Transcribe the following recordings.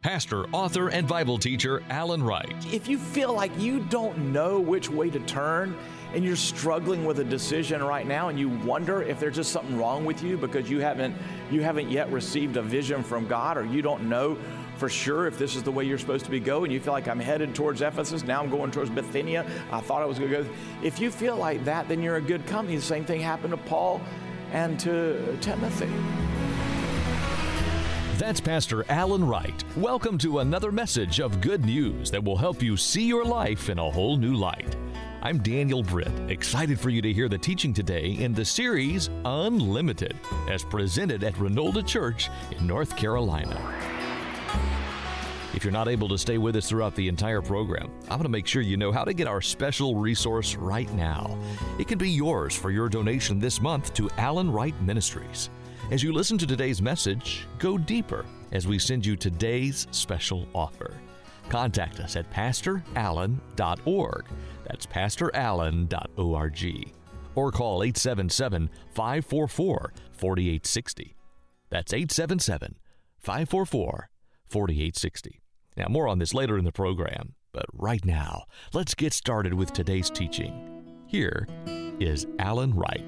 pastor, author, and Bible teacher Alan Wright. If you feel like you don't know which way to turn and you're struggling with a decision right now and you wonder if there's just something wrong with you because you haven't yet received a vision from God, or you don't know for sure if this is the way you're supposed to be going, you feel like I'm headed towards Ephesus, now I'm going towards Bithynia, I thought I was going to go. If you feel like that, then you're a good company. The same thing happened to Paul and to Timothy. That's Pastor Alan Wright. Welcome to another message of good news that will help you see your life in a whole new light. I'm Daniel Britt, excited for you to hear the teaching today in the series Unlimited, as presented at Renolda Church in North Carolina. If you're not able to stay with us throughout the entire program, I'm going to make sure you know how to get our special resource right now. It can be yours for your donation this month to Alan Wright Ministries. As you listen to today's message, go deeper as we send you today's special offer. Contact us at pastorallen.org. That's pastorallen.org. Or call 877-544-4860. That's 877-544-4860. Now, more on this later in the program, but right now, let's get started with today's teaching. Here is Alan Wright.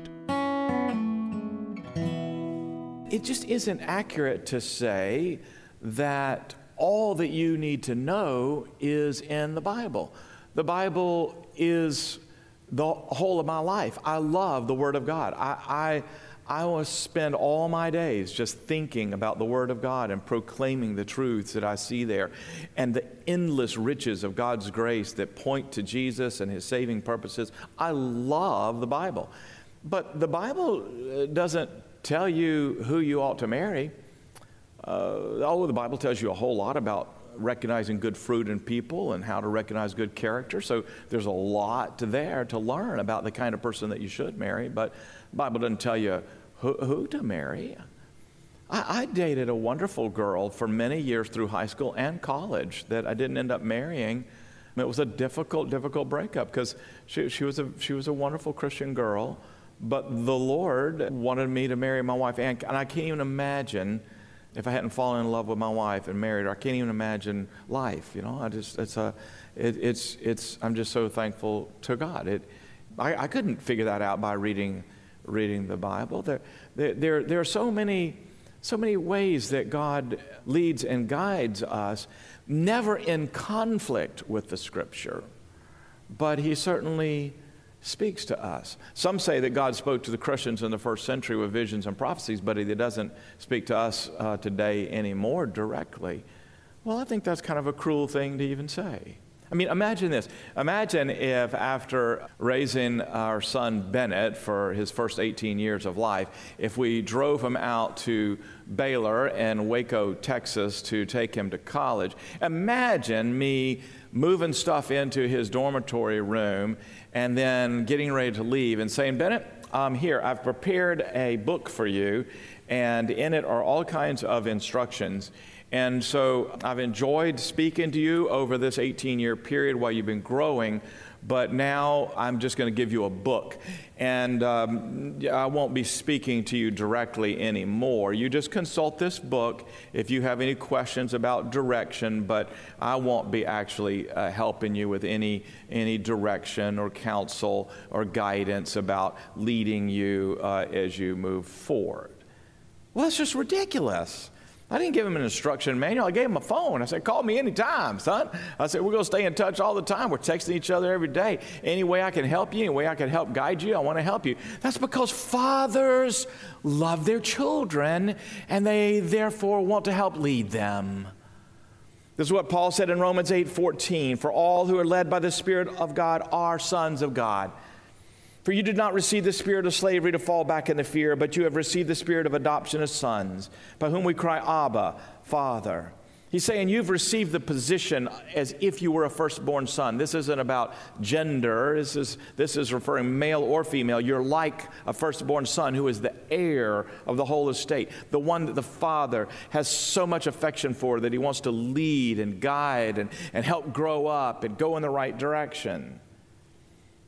It just isn't accurate to say that all that you need to know is in the Bible. The Bible is the whole of my life. I love the Word of God. I want to spend all my days just thinking about the Word of God and proclaiming the truths that I see there and the endless riches of God's grace that point to Jesus and His saving purposes. I love the Bible. But the Bible doesn't tell you who you ought to marry. The Bible tells you a whole lot about recognizing good fruit in people and how to recognize good character. So there's a lot there to learn about the kind of person that you should marry. But the Bible doesn't tell you who to marry. I dated a wonderful girl for many years through high school and college that I didn't end up marrying. It was a difficult breakup because she was a wonderful Christian girl. But the Lord wanted me to marry my wife, and I can't even imagine if I hadn't fallen in love with my wife and married her. I can't even imagine life. You know, I'm just so thankful to God. I couldn't figure that out by reading the Bible. There are so many ways that God leads and guides us, never in conflict with the Scripture, but He certainly speaks to us. Some say that God spoke to the Christians in the first century with visions and prophecies, but He doesn't speak to us today anymore directly. Well, I think that's kind of a cruel thing to even say. I mean, imagine this. Imagine if after raising our son Bennett for his first 18 years of life, if we drove him out to Baylor and Waco, Texas to take him to college. Imagine me moving stuff into his dormitory room and then getting ready to leave and saying, Bennett, here, I've prepared a book for you, and in it are all kinds of instructions. And so I've enjoyed speaking to you over this 18-year period while you've been growing, but now I'm just going to give you a book. And I won't be speaking to you directly anymore. You just consult this book if you have any questions about direction, but I won't be actually helping you with any direction or counsel or guidance about leading you as you move forward. Well, that's just ridiculous. I didn't give him an instruction manual. I gave him a phone. I said, call me anytime, son. I said, we're going to stay in touch all the time. We're texting each other every day. Any way I can help you, any way I can help guide you, I want to help you. That's because fathers love their children, and they therefore want to help lead them. This is what Paul said in Romans 8:14. For all who are led by the Spirit of God are sons of God. For you did not receive the spirit of slavery to fall back into fear, but you have received the spirit of adoption as sons, by whom we cry, Abba, Father. He's saying you've received the position as if you were a firstborn son. This isn't about gender. This is referring male or female. You're like a firstborn son who is the heir of the whole estate, the one that the father has so much affection for that he wants to lead and guide and help grow up and go in the right direction.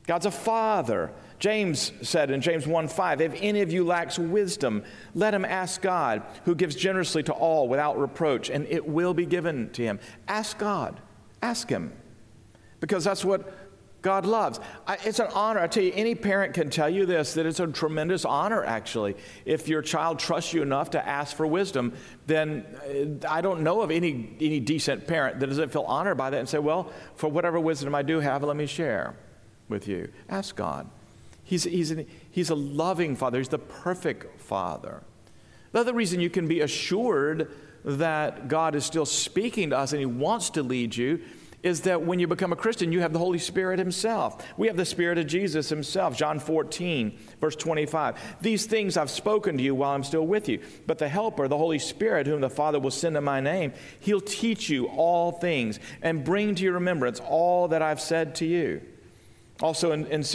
God's a father. James said in James 1:5, if any of you lacks wisdom, let him ask God, who gives generously to all without reproach, and it will be given to him. Ask God. Ask him. Because that's what God loves. It's an honor. I tell you, any parent can tell you this, that it's a tremendous honor, actually. If your child trusts you enough to ask for wisdom, then I don't know of any decent parent that doesn't feel honored by that and say, well, for whatever wisdom I do have, let me share with you. Ask God. He's a loving Father. He's the perfect Father. The other reason you can be assured that God is still speaking to us and He wants to lead you is that when you become a Christian, you have the Holy Spirit Himself. We have the Spirit of Jesus Himself. John 14, verse 25. These things I've spoken to you while I'm still with you. But the Helper, the Holy Spirit, whom the Father will send in my name, He'll teach you all things and bring to your remembrance all that I've said to you. Also in John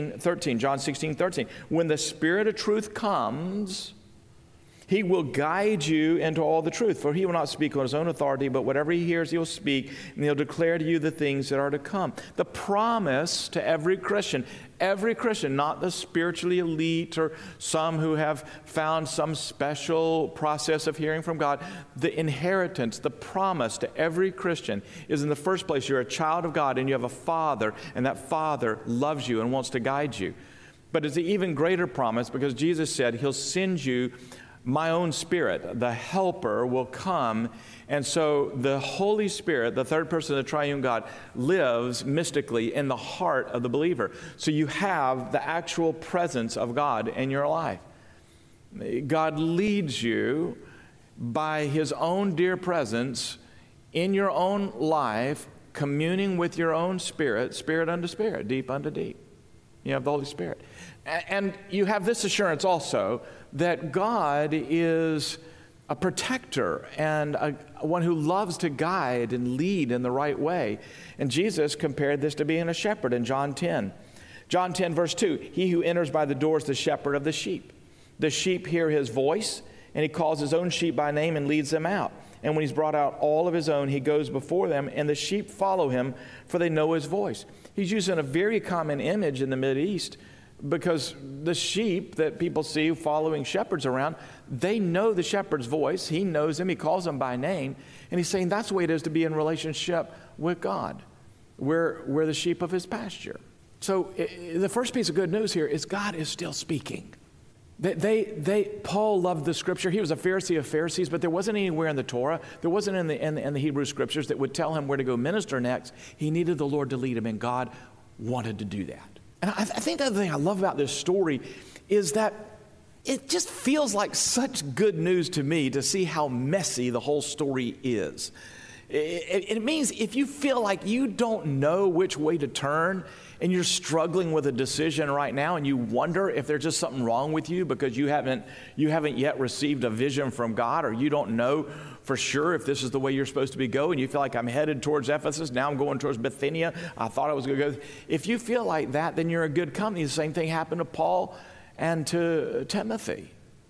16:13, when the Spirit of truth comes, He will guide you into all the truth, for He will not speak on His own authority, but whatever He hears, He'll speak, and He'll declare to you the things that are to come. The promise to every Christian, not the spiritually elite or some who have found some special process of hearing from God, the inheritance, the promise to every Christian is, in the first place, you're a child of God and you have a Father, and that Father loves you and wants to guide you. But it's an even greater promise because Jesus said He'll send you my own Spirit, the Helper, will come. And so the Holy Spirit, the third person of the triune God, lives mystically in the heart of the believer. So you have the actual presence of God in your life. God leads you by His own dear presence in your own life, communing with your own spirit, spirit unto spirit, deep unto deep. You have the Holy Spirit. And you have this assurance also that God is a protector and one who loves to guide and lead in the right way. And Jesus compared this to being a shepherd in John 10. John 10, verse 2, He who enters by the door is the shepherd of the sheep. The sheep hear His voice, and He calls His own sheep by name and leads them out. And when He's brought out all of His own, He goes before them, and the sheep follow Him, for they know His voice. He's using a very common image in the Mideast, because the sheep that people see following shepherds around, they know the shepherd's voice. He knows them. He calls them by name. And He's saying that's the way it is to be in relationship with God. We're the sheep of His pasture. So the first piece of good news here is God is still speaking. Paul loved the Scripture. He was a Pharisee of Pharisees, but there wasn't anywhere in the Torah, there wasn't in the Hebrew Scriptures that would tell him where to go minister next. He needed the Lord to lead him, and God wanted to do that. And I think the other thing I love about this story is that it just feels like such good news to me to see how messy the whole story is. It means if you feel like you don't know which way to turn and you're struggling with a decision right now and you wonder if there's just something wrong with you because you haven't yet received a vision from God, or you don't know for sure if this is the way you're supposed to be going, you feel like I'm headed towards Ephesus, now I'm going towards Bithynia, I thought I was going to go. If you feel like that, then you're in good company. The same thing happened to Paul and to Timothy.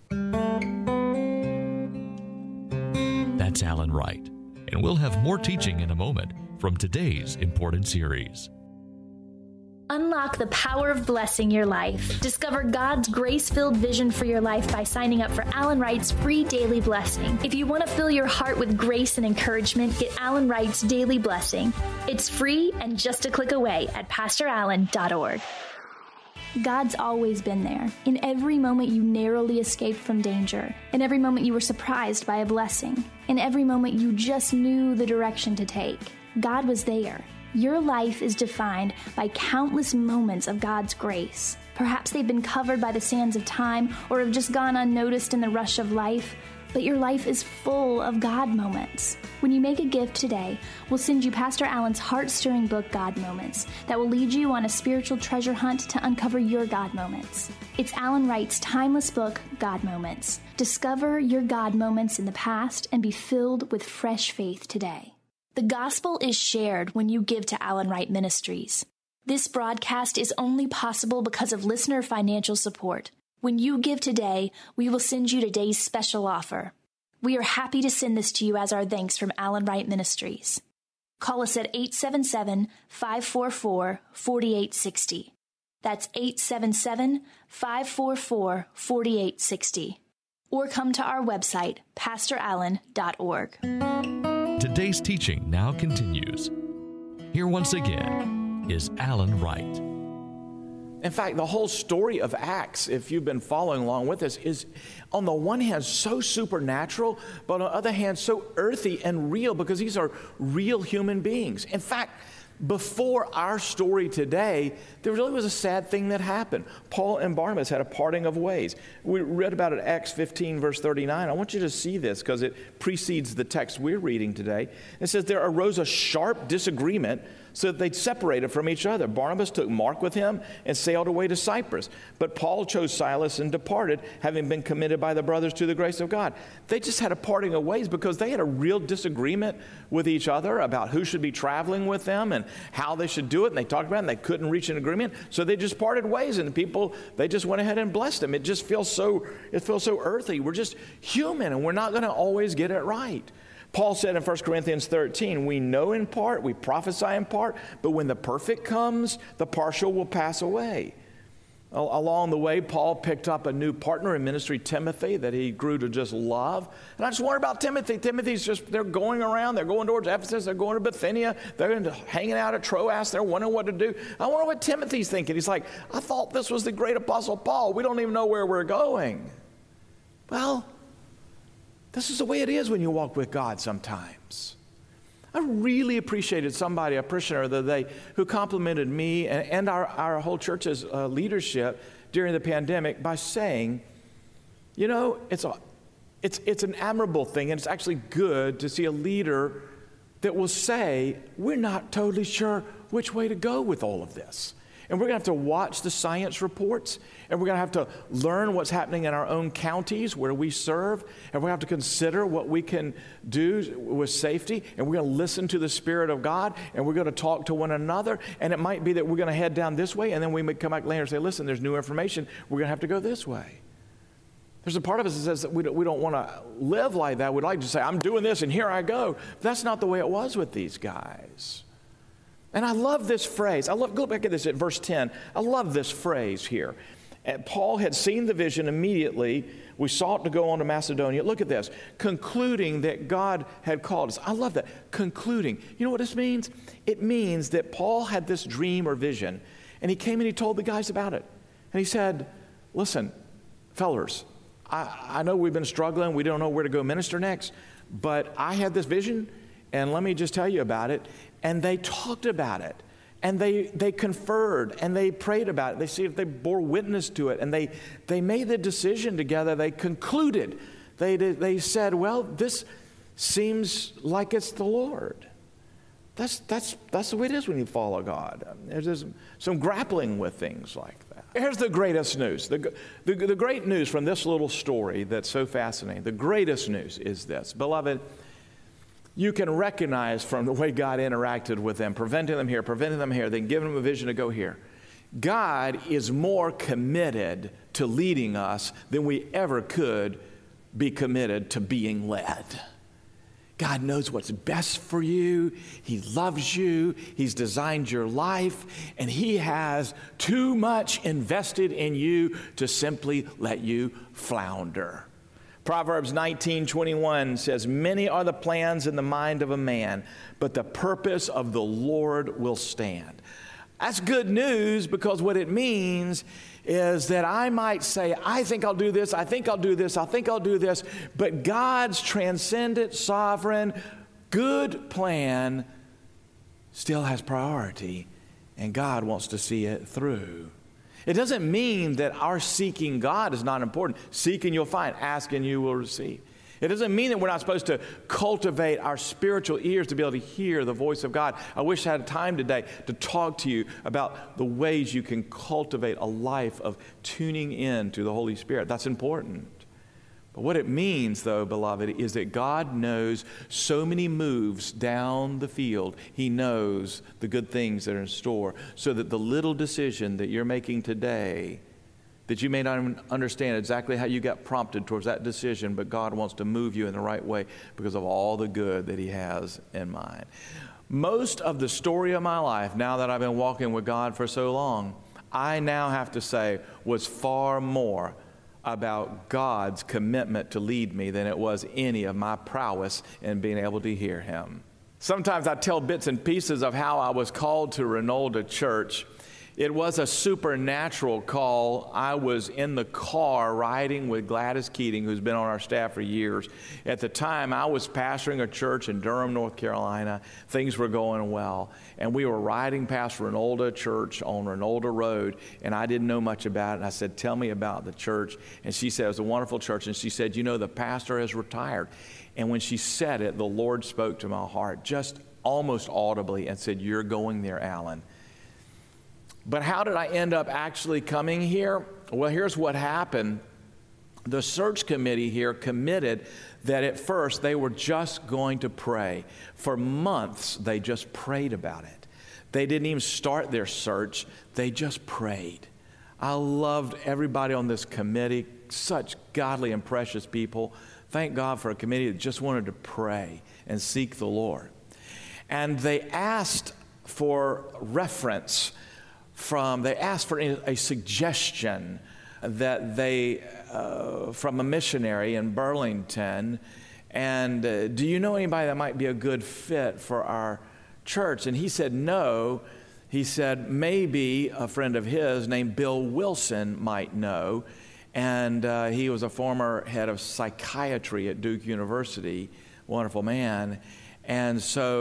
That's Alan Wright. And we'll have more teaching in a moment from today's important series. Unlock the power of blessing your life. Discover God's grace-filled vision for your life by signing up for Alan Wright's free daily blessing. If you want to fill your heart with grace and encouragement, get Alan Wright's daily blessing. It's free and just a click away at PastorAlan.org. God's always been there. In every moment you narrowly escaped from danger. In every moment you were surprised by a blessing. In every moment you just knew the direction to take. God was there. Your life is defined by countless moments of God's grace. Perhaps they've been covered by the sands of time or have just gone unnoticed in the rush of life, but your life is full of God moments. When you make a gift today, we'll send you Pastor Alan's heart-stirring book, God Moments, that will lead you on a spiritual treasure hunt to uncover your God moments. It's Alan Wright's timeless book, God Moments. Discover your God moments in the past and be filled with fresh faith today. The gospel is shared when you give to Alan Wright Ministries. This broadcast is only possible because of listener financial support. When you give today, we will send you today's special offer. We are happy to send this to you as our thanks from Alan Wright Ministries. Call us at 877-544-4860. That's 877-544-4860. Or come to our website, pastorallen.org. Today's teaching now continues. Here once again is Alan Wright. In fact, the whole story of Acts, if you've been following along with us, is on the one hand so supernatural, but on the other hand so earthy and real, because these are real human beings. In fact, before our story today, there really was a sad thing that happened. Paul and Barnabas had a parting of ways. We read about it in Acts 15, verse 39. I want you to see this because it precedes the text we're reading today. It says, there arose a sharp disagreement so that they'd separated from each other. Barnabas took Mark with him and sailed away to Cyprus. But Paul chose Silas and departed, having been committed by the brothers to the grace of God. They just had a parting of ways because they had a real disagreement with each other about who should be traveling with them and how they should do it. And they talked about it and they couldn't reach an agreement. So they just parted ways, and the people, they just went ahead and blessed them. It just feels so earthy. We're just human, and we're not going to always get it right. Paul said in 1 Corinthians 13, we know in part, we prophesy in part, but when the perfect comes, the partial will pass away. Along the way, Paul picked up a new partner in ministry, Timothy, that he grew to just love. And I just wonder about Timothy. They're going around, they're going towards Ephesus, they're going to Bithynia, they're hanging out at Troas, they're wondering what to do. I wonder what Timothy's thinking. He's like, I thought this was the great apostle Paul. We don't even know where we're going. Well, this is the way it is when you walk with God sometimes. I really appreciated somebody, a parishioner the other day, who complimented me and our whole church's leadership during the pandemic by saying, you know, it's an admirable thing, and it's actually good to see a leader that will say, we're not totally sure which way to go with all of this. And we're going to have to watch the science reports, and we're going to have to learn what's happening in our own counties where we serve, and we're going to have to consider what we can do with safety, and we're going to listen to the Spirit of God, and we're going to talk to one another, and it might be that we're going to head down this way, and then we may come back later and say, listen, there's new information, we're going to have to go this way. There's a part of us that says that we don't want to live like that. We'd like to say, I'm doing this, and here I go. But that's not the way it was with these guys. And I love this phrase. Go back at this at verse 10. I love this phrase here. And Paul had seen the vision immediately. We sought to go on to Macedonia. Look at this. Concluding that God had called us. I love that. Concluding. You know what this means? It means that Paul had this dream or vision, and he came and he told the guys about it. And he said, listen, fellers, I know we've been struggling. We don't know where to go minister next, but I had this vision, and let me just tell you about it. And they talked about it, and they conferred, and they prayed about it. They see if they bore witness to it, and they made the decision together. They concluded. They said, well, this seems like it's the Lord. That's the way it is when you follow God. There's some grappling with things like that. Here's the greatest news. The great news from this little story that's so fascinating. The greatest news is this. Beloved, you can recognize from the way God interacted with them, preventing them here, then giving them a vision to go here. God is more committed to leading us than we ever could be committed to being led. God knows what's best for you. He loves you. He's designed your life, and He has too much invested in you to simply let you flounder. Proverbs 19:21 says, many are the plans in the mind of a man, but the purpose of the Lord will stand. That's good news, because what it means is that I might say, I think I'll do this, I think I'll do this, I think I'll do this, but God's transcendent, sovereign, good plan still has priority, and God wants to see it through. It doesn't mean that our seeking God is not important. Seek and you'll find. Ask and you will receive. It doesn't mean that we're not supposed to cultivate our spiritual ears to be able to hear the voice of God. I wish I had time today to talk to you about the ways you can cultivate a life of tuning in to the Holy Spirit. That's important. But what it means, though, beloved, is that God knows so many moves down the field. He knows the good things that are in store, so that the little decision that you're making today, that you may not even understand exactly how you got prompted towards that decision, but God wants to move you in the right way because of all the good that He has in mind. Most of the story of my life, now that I've been walking with God for so long, I now have to say was far more about God's commitment to lead me than it was any of my prowess in being able to hear him. Sometimes I tell bits and pieces of how I was called to Renolda Church. It was a supernatural call. I was in the car riding with Gladys Keating, who's been on our staff for years. At the time, I was pastoring a church in Durham, North Carolina. Things were going well. And we were riding past Renolda Church on Renolda Road, and I didn't know much about it. And I said, tell me about the church. And she said, it was a wonderful church. And she said, you know, the pastor has retired. And when she said it, the Lord spoke to my heart just almost audibly and said, you're going there, Alan. But how did I end up actually coming here? Well, here's what happened. The search committee here committed that at first they were just going to pray. For months, they just prayed about it. They didn't even start their search. They just prayed. I loved everybody on this committee, such godly and precious people. Thank God for a committee that just wanted to pray and seek the Lord. And they asked for reference they asked for a suggestion that from a missionary in Burlington, and do you know anybody that might be a good fit for our church? And he said no. He said maybe a friend of his named Bill Wilson might know, and he was a former head of psychiatry at Duke University, wonderful man. And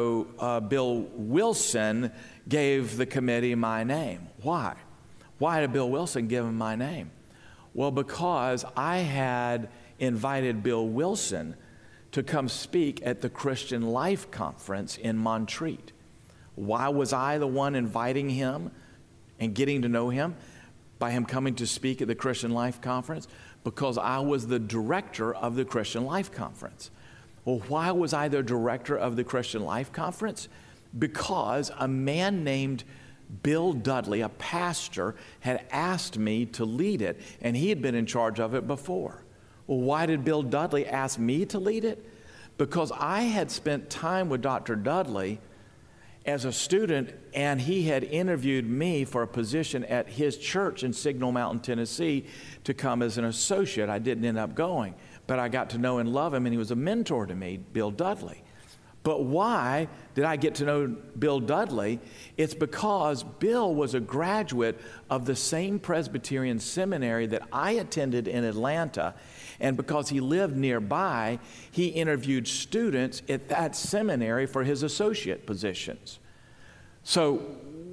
so Bill Wilson gave the committee my name. Why? Why did Bill Wilson give him my name? Well, because I had invited Bill Wilson to come speak at the Christian Life Conference in Montreat. Why was I the one inviting him and getting to know him? By him coming to speak at the Christian Life Conference? Because I was the director of the Christian Life Conference. Well, why was I the director of the Christian Life Conference? Because a man named Bill Dudley, a pastor, had asked me to lead it, and he had been in charge of it before. Well, why did Bill Dudley ask me to lead it? Because I had spent time with Dr. Dudley as a student, and he had interviewed me for a position at his church in Signal Mountain, Tennessee, to come as an associate. I didn't end up going, but I got to know and love him, and he was a mentor to me, Bill Dudley. But why did I get to know Bill Dudley? It's because Bill was a graduate of the same Presbyterian seminary that I attended in Atlanta, and because he lived nearby, he interviewed students at that seminary for his associate positions. So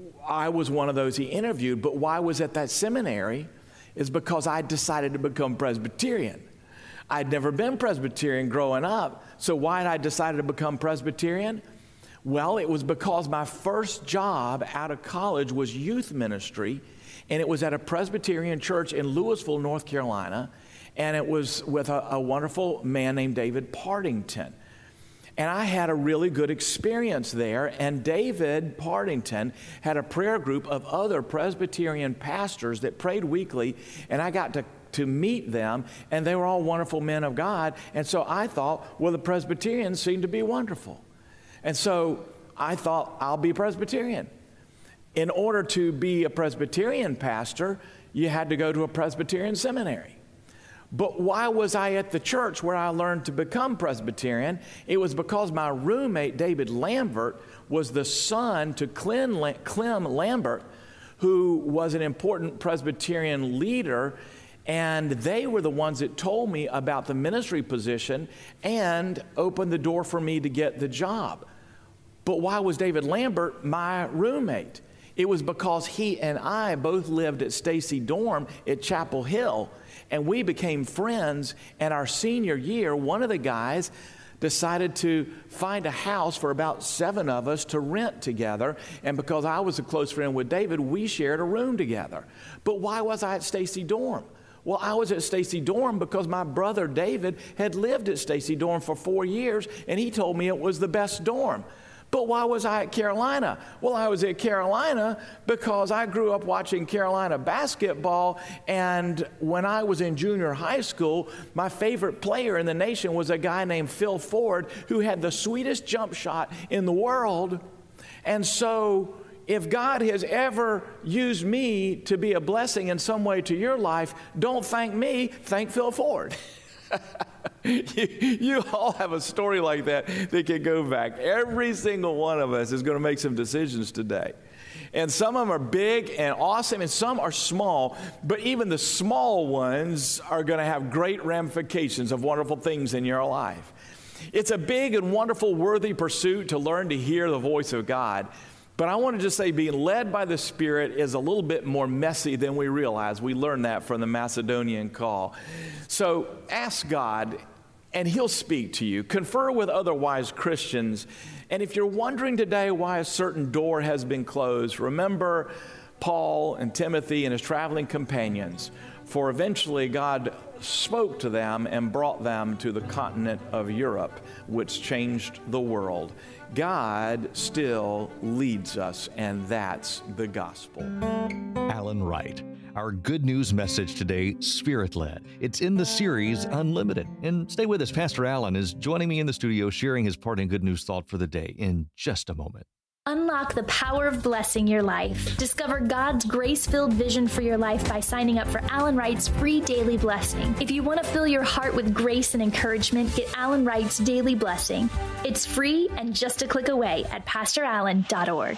I was one of those he interviewed, but why I was at that seminary is because I decided to become Presbyterian. I'd never been Presbyterian growing up, so why had I decided to become Presbyterian? Well, it was because my first job out of college was youth ministry, and it was at a Presbyterian church in Louisville, North Carolina, and it was with a wonderful man named David Partington. And I had a really good experience there, and David Partington had a prayer group of other Presbyterian pastors that prayed weekly, and I got to meet them, and they were all wonderful men of God. And so I thought, well, the Presbyterians seem to be wonderful. And so I thought, I'll be Presbyterian. In order to be a Presbyterian pastor, you had to go to a Presbyterian seminary. But why was I at the church where I learned to become Presbyterian? It was because my roommate, David Lambert, was the son to Clem Lambert, who was an important Presbyterian leader, and they were the ones that told me about the ministry position and opened the door for me to get the job. But why was David Lambert my roommate? It was because he and I both lived at Stacy Dorm at Chapel Hill, and we became friends. And our senior year, one of the guys decided to find a house for about 7 of us to rent together. And because I was a close friend with David, we shared a room together. But why was I at Stacy Dorm? Well, I was at Stacy Dorm because my brother David had lived at Stacy Dorm for 4 years, and he told me it was the best dorm. But why was I at Carolina? Well, I was at Carolina because I grew up watching Carolina basketball, and when I was in junior high school, my favorite player in the nation was a guy named Phil Ford, who had the sweetest jump shot in the world. And so, if God has ever used me to be a blessing in some way to your life, don't thank me, thank Phil Ford. You all have a story like that can go back. Every single one of us is going to make some decisions today. And some of them are big and awesome, and some are small, but even the small ones are going to have great ramifications of wonderful things in your life. It's a big and wonderful, worthy pursuit to learn to hear the voice of God. But I want to just say being led by the Spirit is a little bit more messy than we realize. We learned that from the Macedonian call. So ask God, and He'll speak to you. Confer with other wise Christians. And if you're wondering today why a certain door has been closed, remember Paul and Timothy and his traveling companions. For eventually God spoke to them and brought them to the continent of Europe, which changed the world. God still leads us, and that's the gospel. Alan Wright. Our good news message today, Spirit-led. It's in the series Unlimited. And stay with us. Pastor Alan is joining me in the studio, sharing his parting good news thought for the day in just a moment. Unlock the power of blessing your life. Discover God's grace-filled vision for your life by signing up for Alan Wright's free daily blessing. If you want to fill your heart with grace and encouragement, get Alan Wright's daily blessing. It's free and just a click away at PastorAlan.org.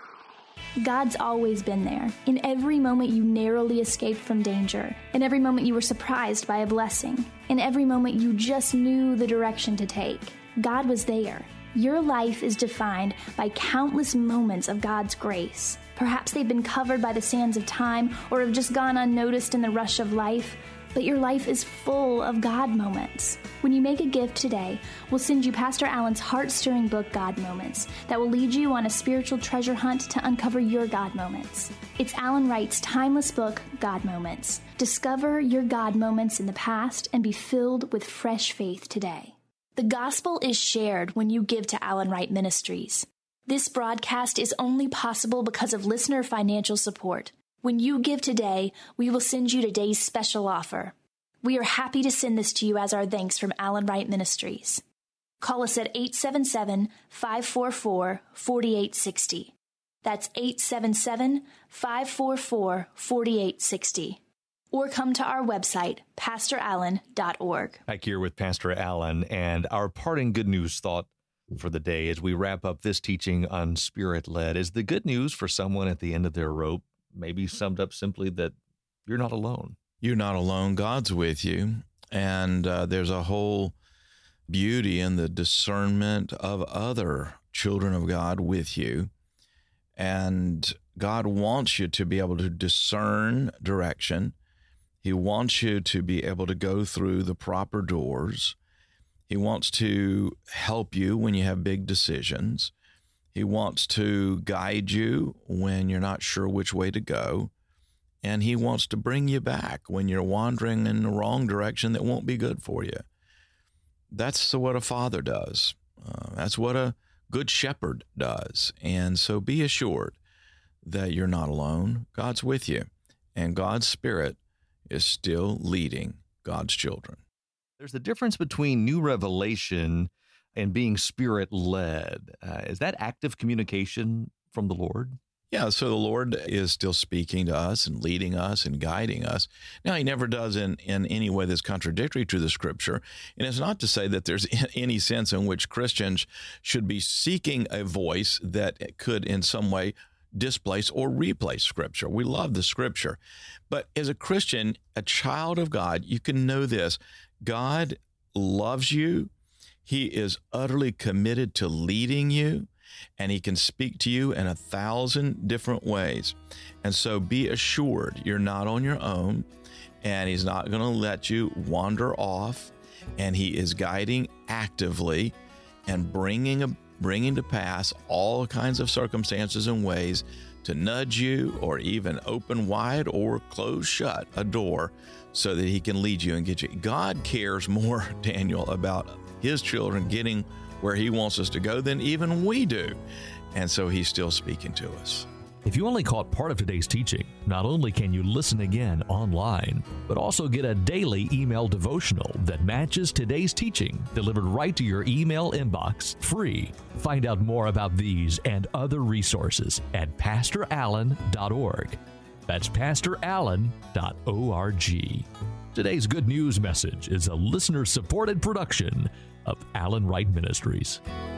God's always been there. In every moment you narrowly escaped from danger. In every moment you were surprised by a blessing. In every moment you just knew the direction to take. God was there. Your life is defined by countless moments of God's grace. Perhaps they've been covered by the sands of time or have just gone unnoticed in the rush of life, but your life is full of God moments. When you make a gift today, we'll send you Pastor Alan's heart-stirring book, God Moments, that will lead you on a spiritual treasure hunt to uncover your God moments. It's Alan Wright's timeless book, God Moments. Discover your God moments in the past and be filled with fresh faith today. The gospel is shared when you give to Alan Wright Ministries. This broadcast is only possible because of listener financial support. When you give today, we will send you today's special offer. We are happy to send this to you as our thanks from Alan Wright Ministries. Call us at 877-544-4860. That's 877-544-4860. Or come to our website, PastorAlan.org. Back here with Pastor Alan, and our parting good news thought for the day as we wrap up this teaching on Spirit-led is the good news for someone at the end of their rope, maybe summed up simply that you're not alone. You're not alone. God's with you. And there's a whole beauty in the discernment of other children of God with you. And God wants you to be able to discern direction. He wants you to be able to go through the proper doors. He wants to help you when you have big decisions. He wants to guide you when you're not sure which way to go. And he wants to bring you back when you're wandering in the wrong direction that won't be good for you. That's what a father does. That's what a good shepherd does. And so be assured that you're not alone. God's with you. And God's Spirit is still leading God's children. There's a difference between new revelation and being Spirit-led. Is that active communication from the Lord? Yeah, so the Lord is still speaking to us and leading us and guiding us. Now, he never does in any way that's contradictory to the Scripture. And it's not to say that there's any sense in which Christians should be seeking a voice that could in some way displace or replace Scripture. We love the Scripture. But as a Christian, a child of God, you can know this. God loves you. He is utterly committed to leading you, and he can speak to you in 1,000 different ways. And so be assured you're not on your own, and he's not going to let you wander off, and he is guiding actively and bringing to pass all kinds of circumstances and ways to nudge you or even open wide or close shut a door so that he can lead you and get you. God cares more, Daniel, about his children getting where he wants us to go than even we do. And so he's still speaking to us. If you only caught part of today's teaching, not only can you listen again online, but also get a daily email devotional that matches today's teaching delivered right to your email inbox free. Find out more about these and other resources at pastorallen.org. That's pastorallen.org. Today's good news message is a listener-supported production of Allen Wright Ministries.